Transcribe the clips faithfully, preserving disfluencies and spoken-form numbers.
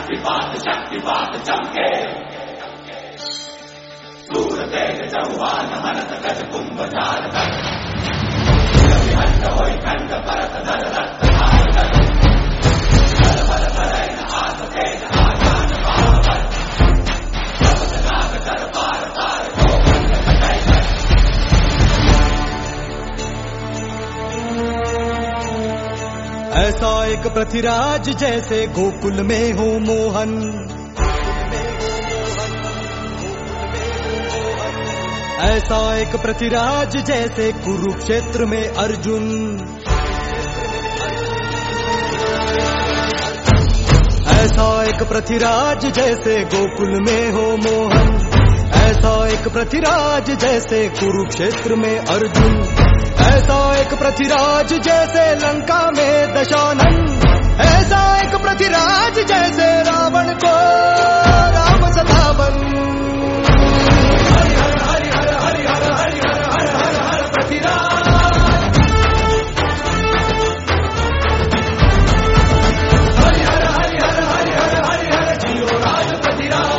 शक्तिपात शक्तिपात चमके सूर तेज चौहान मनत गज कुंभ धारक विहंत होई खंड परत धर रक्त धारक बल बल भरैन हाथ तेज आजान बाबर शब्द नाग कर पार तार गोविंद कटैकर। ऐसा एक पृथ्वीराज जैसे गोकुल में हो मोहन, ऐसा एक पृथ्वीराज जैसे कुरुक्षेत्र में अर्जुन, ऐसा एक पृथ्वीराज जैसे गोकुल में हो मोहन, ऐसा एक पृथ्वीराज जैसे कुरुक्षेत्र में अर्जुन, ऐसा एक पृथ्वीराज जैसे लंका में दशानन, ऐसा एक पृथ्वीराज जैसे रावण को राम सतावन। हरि हर हरि हर हरि हर हरि हर हर हर हर पृथ्वीराज, हरि हर हरि हर हरि हर हरि हर जियो राज पृथ्वीराज।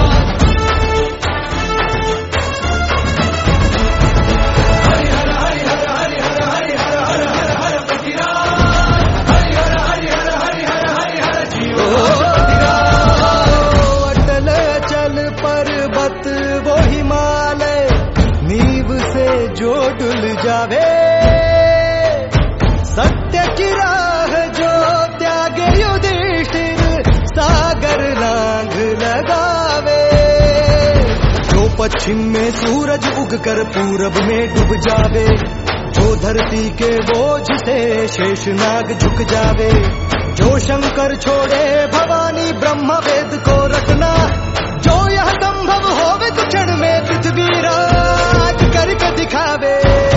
वो हिमालय नींव से जो डुल जावे, सत्य की राह जो त्यागे युधिष्ठिर सागर लांघ लगावे। जो पश्चिम में सूरज उगकर पूरब में डूब जावे, जो धरती के बोझ से शेषनाग झुक जावे, जो शंकर छोड़े भवानी ब्रह्म वेद को रखना, जो यह संभव होवे तो क्षण में पृथ्वी राज करके दिखावे।